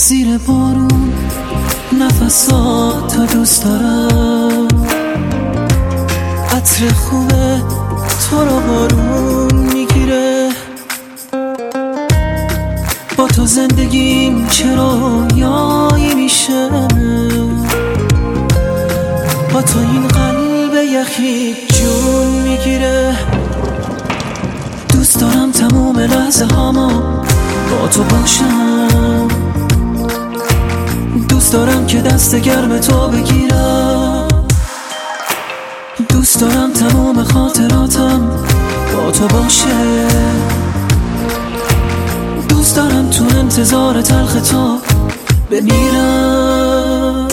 زیر بارون نفساتو دوست دارم، عطر خوبه تو رو بارون میگیره. با تو زندگیم چرا یایی میشه، با تو این قلب یخی جون میگیره. دوست دارم تموم لحظه هامو با تو باشم، دوست دارم که دست گرم تو بگیرم، دوست دارم تمام خاطراتم با تو باشه، دوست دارم تو انتظار تلخ تو بمیرم.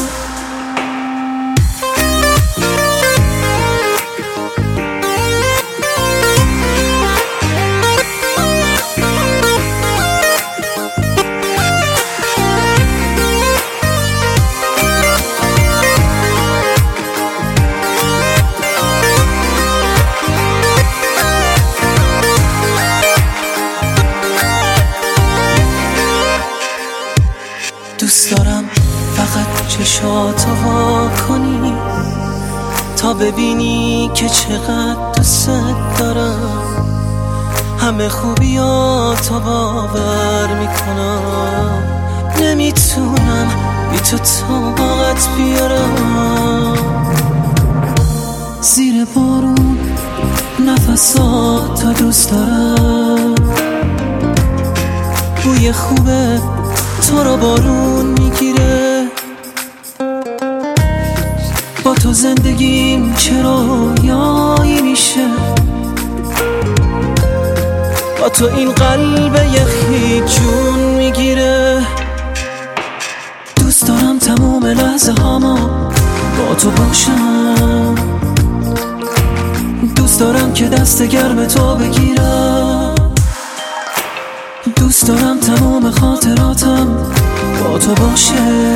دوست دارم فقط چشاتو وا کنی تا ببینی که چقدر دوست دارم. همه خوبیاتو باور میکنم، نمیتونم بی تو طاقت بیارم. زیر بارون نفساتو دوست دارم، بوی خوبه تو رو بارون میگیره. با تو زندگیم چرا یایی میشه، با تو این قلب یخی جون میگیره. دوست دارم تموم لحظه هامو با تو باشم، دوست دارم که دست گرم تو بگیرم، دوست دارم تمام خاطراتم با تو باشه،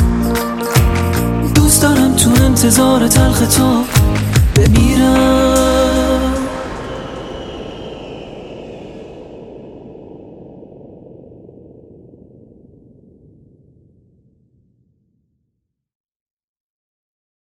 دوست دارم تو انتظار تلخ تو بمیرم.